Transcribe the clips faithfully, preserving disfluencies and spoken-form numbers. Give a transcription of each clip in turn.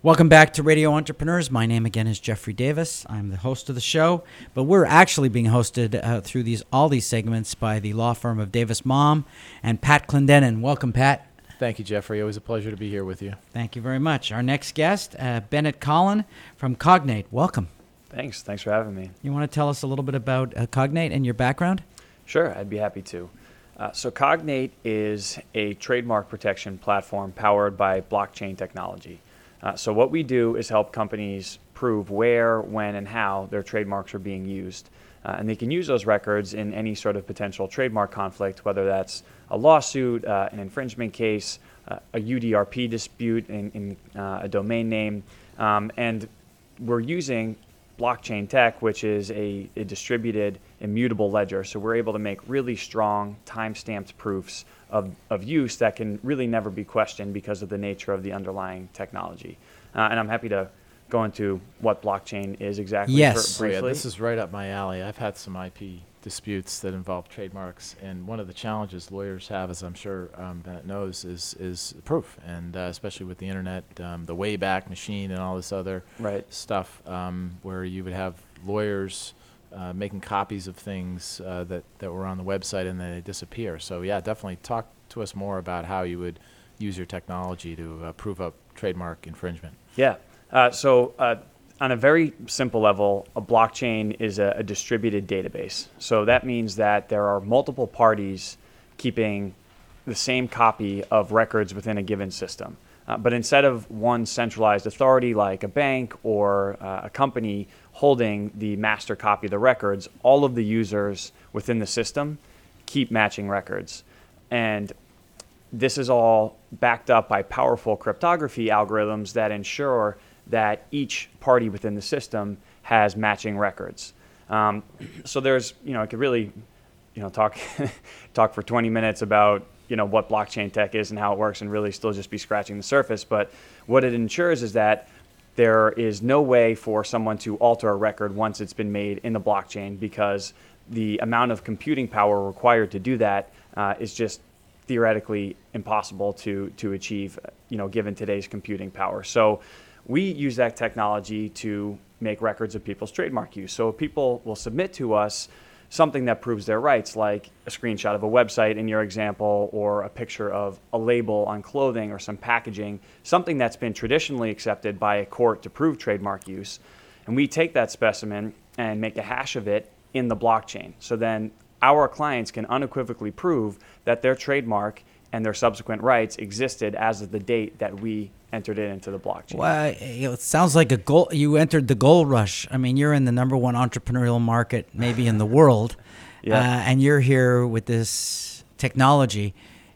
Welcome back to Radio Entrepreneurs. My name again is Jeffrey Davis. I'm the host of the show, but we're actually being hosted uh, through these all these segments by the law firm of Davis Mom and Pat Clendenin. Welcome, Pat. Thank you, Jeffrey. Always a pleasure to be here with you. Thank you very much. Our next guest, uh, Bennett Collin from Cognate. Welcome. Thanks. Thanks for having me. You want to tell us a little bit about uh, Cognate and your background? Sure, I'd be happy to. Uh, so Cognate is a trademark protection platform powered by blockchain technology. Uh, so what we do is help companies prove where, when, and how their trademarks are being used. Uh, and they can use those records in any sort of potential trademark conflict, whether that's a lawsuit, uh, an infringement case, uh, a U D R P dispute in, in uh, a domain name. Um, and we're using blockchain tech, which is a, a distributed immutable ledger. So we're able to make really strong time-stamped proofs of, of use that can really never be questioned because of the nature of the underlying technology. Uh, and I'm happy to go into what blockchain is exactly. Yes. briefly. Oh, yeah, this is right up my alley. I've had some I P disputes that involve trademarks, and one of the challenges lawyers have, as I'm sure um, Bennett knows, is is proof, and uh, especially with the internet, um, the Wayback Machine and all this other Right. stuff, um, where you would have lawyers uh, making copies of things uh, that, that were on the website and then they disappear. So yeah, definitely talk to us more about how you would use your technology to uh, prove up trademark infringement. Yeah. Uh, so uh, on a very simple level, a blockchain is a, a distributed database. So that means that there are multiple parties keeping the same copy of records within a given system. Uh, but instead of one centralized authority like a bank or uh, a company holding the master copy of the records, all of the users within the system keep matching records. And this is all backed up by powerful cryptography algorithms that ensure that each party within the system has matching records. Um, so there's, you know, I could really, you know, talk talk for twenty minutes about, you know, what blockchain tech is and how it works and really still just be scratching the surface. But what it ensures is that there is no way for someone to alter a record once it's been made in the blockchain, because the amount of computing power required to do that uh, is just theoretically impossible to to achieve, you know, given today's computing power. So we use that technology to make records of people's trademark use. So people will submit to us something that proves their rights, like a screenshot of a website in your example, or a picture of a label on clothing or some packaging, something that's been traditionally accepted by a court to prove trademark use. And we take that specimen and make a hash of it in the blockchain. So then our clients can unequivocally prove that their trademark and their subsequent rights existed as of the date that we entered it into the blockchain. Well, it sounds like a gold. You entered the gold rush. I mean, you're in the number one entrepreneurial market maybe in the world, Yeah. uh, and you're here with this technology.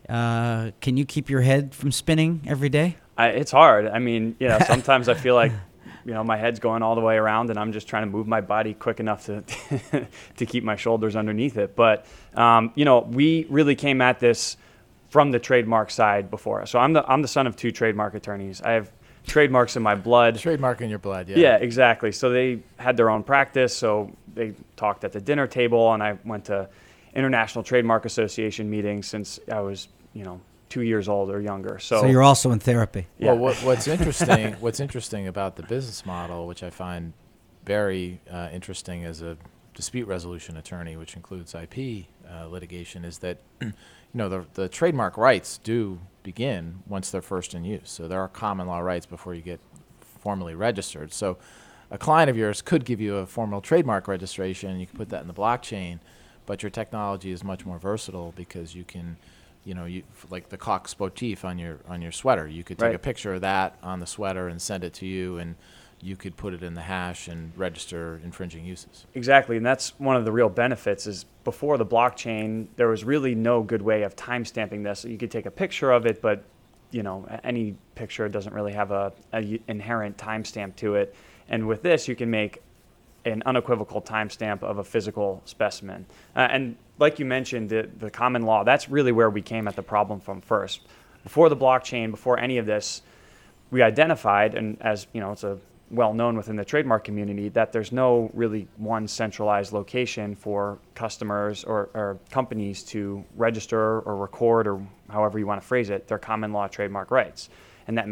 Uh, can you keep your head from spinning every day? I, it's hard. I mean, you know, sometimes I feel like, you know, my head's going all the way around and I'm just trying to move my body quick enough to to keep my shoulders underneath it. But, um, you know, we really came at this from the trademark side before. So I'm the I'm the son of two trademark attorneys. I have trademarks in my blood. Trademark in your blood, yeah. Yeah, exactly. So they had their own practice. So they talked at the dinner table, and I went to International Trademark Association meetings since I was, you know, two years old or younger. So, So you're also in therapy. yeah. Well, what, what's interesting, what's interesting about the business model, which I find very uh, interesting as a dispute resolution attorney, which includes I P uh, litigation, is that you know the the trademark rights do begin once they're first in use. So there are common law rights before you get formally registered. So a client of yours could give you a formal trademark registration. You can put that in the blockchain, but your technology is much more versatile because you can, you know, you like the Coq Sportif on your on your sweater. You could take Right. a picture of that on the sweater and send it to you, and you could put it in the hash and register infringing uses. Exactly, and that's one of the real benefits is before the blockchain, there was really no good way of time-stamping this. You could take a picture of it, but you know, any picture doesn't really have a, a inherent timestamp to it. And with this, you can make an unequivocal timestamp of a physical specimen. Uh, and like you mentioned, the, the common law, that's really where we came at the problem from first. Before the blockchain, before any of this, we identified, and as you know, it's a well known within the trademark community, that there's no really one centralized location for customers or, or companies to register or record, or however you want to phrase it, their common law trademark rights. And that makes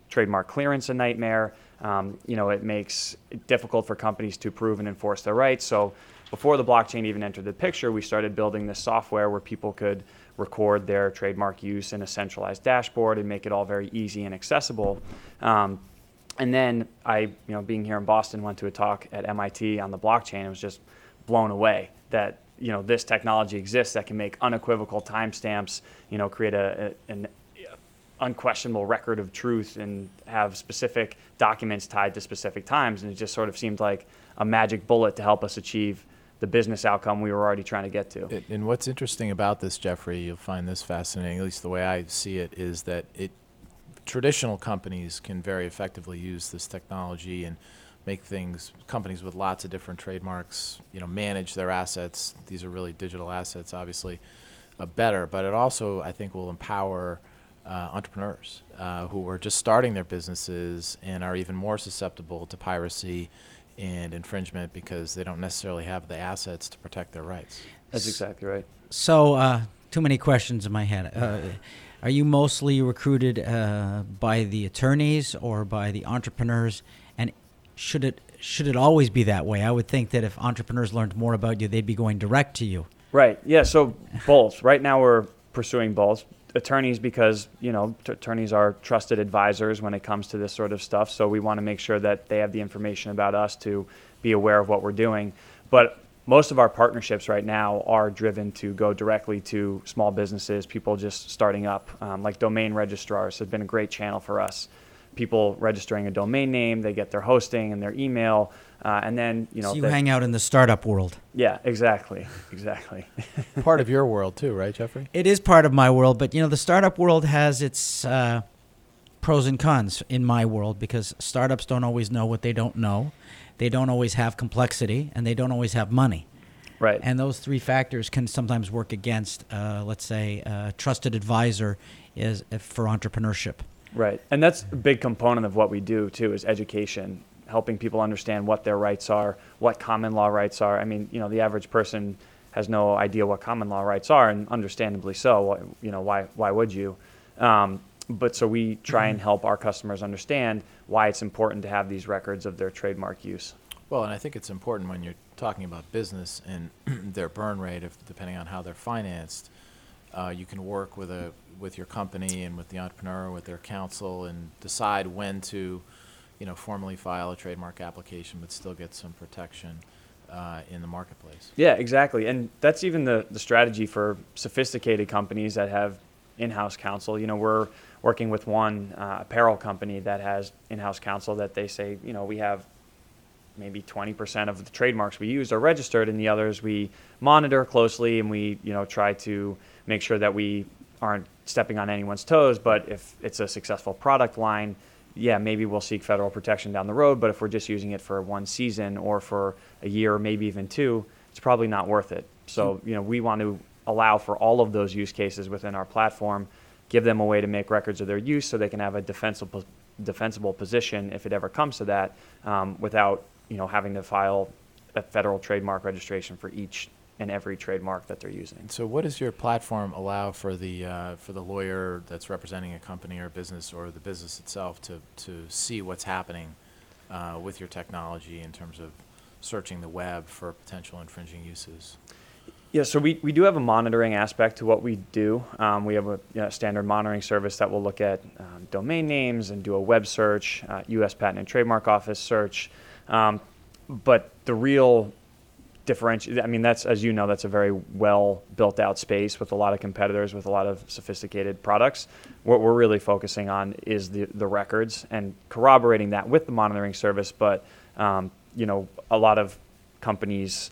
trademark clearance a nightmare. Um, you know, it makes it difficult for companies to prove and enforce their rights. So before the blockchain even entered the picture, we started building this software where people could record their trademark use in a centralized dashboard and make it all very easy and accessible. Um, and then I, you know, being here in Boston, went to a talk at M I T on the blockchain and was just blown away that, you know, this technology exists that can make unequivocal timestamps, you know, create a, a an unquestionable record of truth and have specific documents tied to specific times. And it just sort of seemed like a magic bullet to help us achieve the business outcome we were already trying to get to. It, and what's interesting about this, Jeffrey, you'll find this fascinating, at least the way I see it, is that it traditional companies can very effectively use this technology and make things, companies with lots of different trademarks, you know, manage their assets. These are really digital assets, obviously, uh, better. But it also, I think, will empower Uh, entrepreneurs uh, who are just starting their businesses and are even more susceptible to piracy and infringement because they don't necessarily have the assets to protect their rights. That's exactly right. So, uh, too many questions in my head. Uh, are you mostly recruited uh, by the attorneys or by the entrepreneurs? And should it should it always be that way? I would think that if entrepreneurs learned more about you, they'd be going direct to you. Right. Yeah. So both. Right now, we're pursuing both. Attorneys, because, you know, t- attorneys are trusted advisors when it comes to this sort of stuff. So we want to make sure that they have the information about us to be aware of what we're doing. But most of our partnerships right now are driven to go directly to small businesses, people just starting up, um, like domain registrars have been a great channel for us. People registering a domain name, they get their hosting and their email, uh, and then, you know. So you the, hang out in the startup world. Yeah, exactly, exactly. Part of your world too, right, Jeffrey? It is part of my world, but, you know, the startup world has its uh, pros and cons in my world because startups don't always know what they don't know. They don't always have complexity, and they don't always have money. Right. And those three factors can sometimes work against, uh, let's say, a trusted advisor is for entrepreneurship. Right. And that's a big component of what we do, too, is education, helping people understand what their rights are, what common law rights are. I mean, you know, the average person has no idea what common law rights are, and understandably so. You know, why why would you? Um, but so we try and help our customers understand why it's important to have these records of their trademark use. Well, and I think it's important when you're talking about business and their burn rate, if, depending on how they're financed, uh, you can work with a with your company and with the entrepreneur, with their counsel, and decide when to, you know, formally file a trademark application, but still get some protection uh, in the marketplace. Yeah, exactly. And that's even the, the strategy for sophisticated companies that have in-house counsel. You know, we're working with one uh, apparel company that has in-house counsel that they say, you know, we have maybe twenty percent of the trademarks we use are registered, and the others we monitor closely, and we, you know, try to make sure that we aren't stepping on anyone's toes. But if it's a successful product line, yeah, maybe we'll seek federal protection down the road. But if we're just using it for one season or for a year or maybe even two, it's probably not worth it. So, you know, we want to allow for all of those use cases within our platform, give them a way to make records of their use so they can have a defensible defensible position if it ever comes to that, um, without, you know, having to file a federal trademark registration for each and every trademark that they're using. So what does your platform allow for the uh, for the lawyer that's representing a company or business, or the business itself, to, to see what's happening uh, with your technology in terms of searching the web for potential infringing uses? Yeah, so we, we do have a monitoring aspect to what we do. Um, we have a you know, standard monitoring service that will look at um, domain names and do a web search, uh, U S Patent and Trademark Office search. Um, but the real differentiate, I mean, that's, as you know, that's a very well built out space with a lot of competitors, with a lot of sophisticated products. What we're really focusing on is the, the records and corroborating that with the monitoring service. But, um, you know, a lot of companies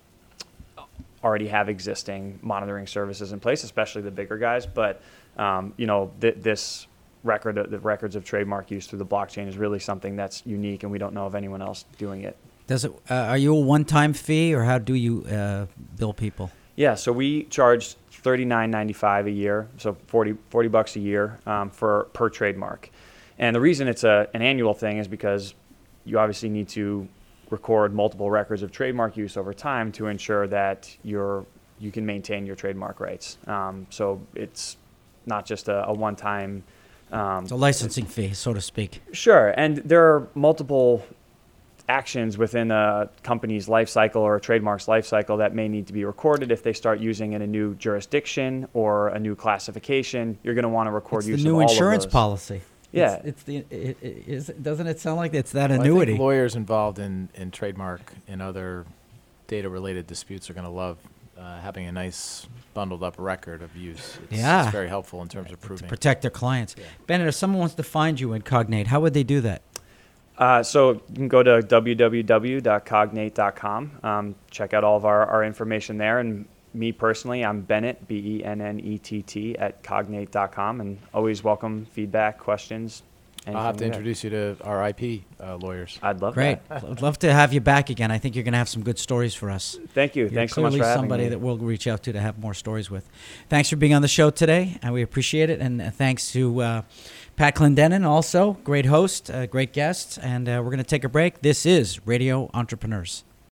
already have existing monitoring services in place, especially the bigger guys. But, um, you know, th- this record, the records of trademark use through the blockchain is really something that's unique, and we don't know of anyone else doing it. Does it? Uh, are you a one-time fee, or how do you uh, bill people? Yeah, so we charge thirty-nine ninety-five a year, so forty, forty bucks a year um, for per trademark. And the reason it's a, an annual thing is because you obviously need to record multiple records of trademark use over time to ensure that you're you can maintain your trademark rights. Um, so it's not just a, a one-time Um, It's a licensing fee, so to speak. Sure, and there are multiple actions within a company's life cycle or a trademark's life cycle that may need to be recorded if they start using in a new jurisdiction or a new classification. You're going to want to record It's use the new of all insurance of those. policy. Yeah. It's, it's the. It, it, is, doesn't it sound like it's that Well, I annuity? think lawyers involved in, in trademark and other data-related disputes are going to love uh, having a nice bundled up record of use. It's, Yeah. it's very helpful in terms of to proving. protect their clients. Yeah. Bennett, if someone wants to find you in Cognate, how would they do that? Uh, so you can go to w w w dot cognate dot com, um, check out all of our, our information there. And me personally, I'm Bennett, B E N N E T T, at cognate dot com, and always welcome feedback, questions. I'll have to anything there. introduce you to our I P uh, lawyers. I'd love Great. that. I'd love to have you back again. I think you're going to have some good stories for us. Thank you. You're Thanks so much clearly for having somebody me. that we'll reach out to to have more stories with. Thanks for being on the show today, and we appreciate it. And uh, thanks to uh, Pat Clendenin, also great host, uh, great guest. And uh, we're going to take a break. This is Radio Entrepreneurs.